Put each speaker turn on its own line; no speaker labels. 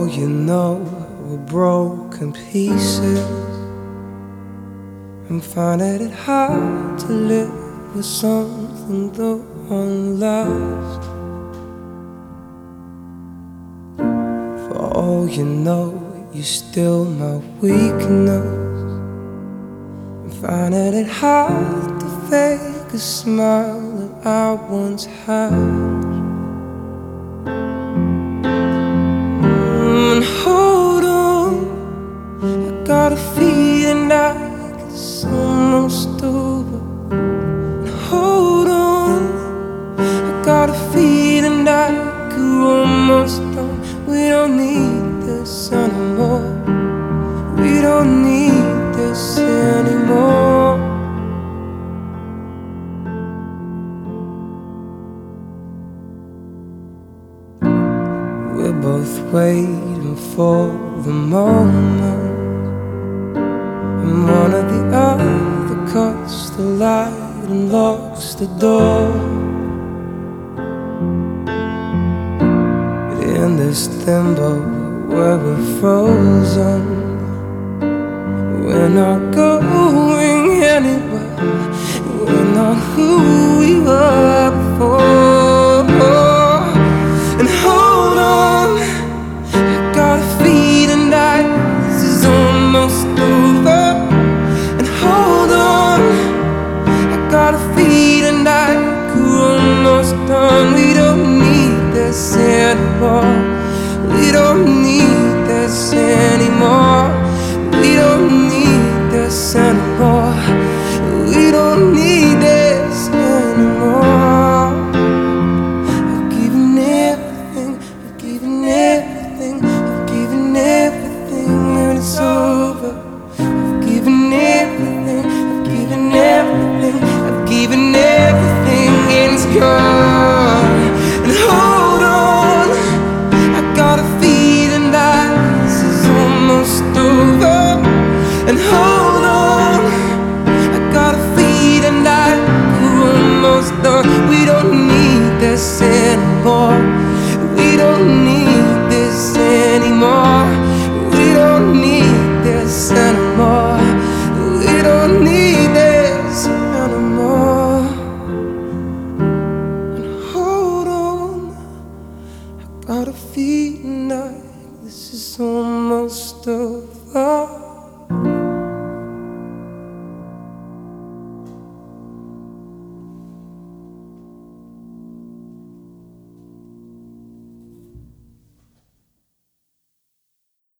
all you know, we're broken pieces, and finding it hard to live with something that won't last. For all you know, you're still my weakness, and finding it hard to fake a smile that I once had. And hold on, I got a feeling like it's almost over. And hold on, I got a feeling like we're almost done. We don't need this anymore. We don't need this anymore. We're both waiting for the moment, and one of the other cuts the light and locks the door. But in this limbo where we're frozen, we're not going anywhere. We're not who we were before.